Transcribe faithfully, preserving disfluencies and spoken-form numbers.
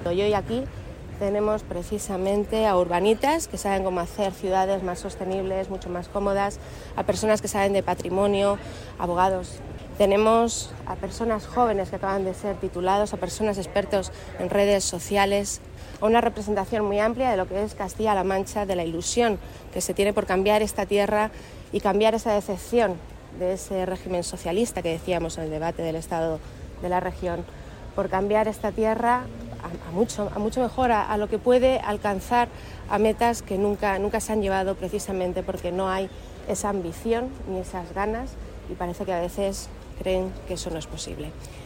Y hoy aquí tenemos precisamente a urbanitas que saben cómo hacer ciudades más sostenibles, mucho más cómodas, a personas que saben de patrimonio, abogados. Tenemos a personas jóvenes que acaban de ser titulados, a personas expertos en redes sociales, a una representación muy amplia de lo que es Castilla-La Mancha, de la ilusión que se tiene por cambiar esta tierra y cambiar esa decepción de ese régimen socialista que decíamos en el debate del estado de la región, por cambiar esta tierra a, a, mucho, a mucho mejor, a, a lo que puede alcanzar a metas que nunca, nunca se han llevado precisamente porque no hay esa ambición ni esas ganas y parece que a veces creen que eso no es posible.